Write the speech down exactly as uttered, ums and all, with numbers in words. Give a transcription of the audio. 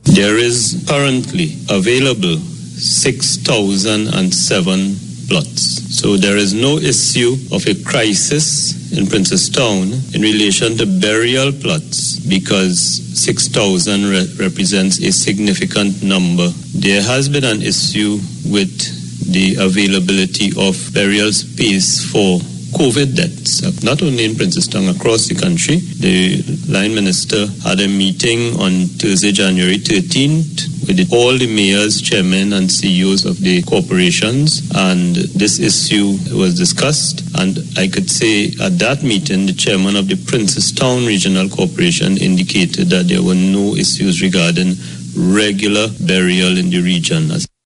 There is currently available six thousand seven plots. So there is no issue of a crisis in Princestown in relation to burial plots because six thousand re- represents a significant number. There has been an issue with the availability of burial space for COVID deaths, not only in Princestown, across the country. The line minister had a meeting on Thursday, January thirteenth, with all the mayors, chairmen, and C E Os of the corporations, and this issue was discussed. And I could say at that meeting, the chairman of the Princestown Regional Corporation indicated that there were no issues regarding regular burial in the region.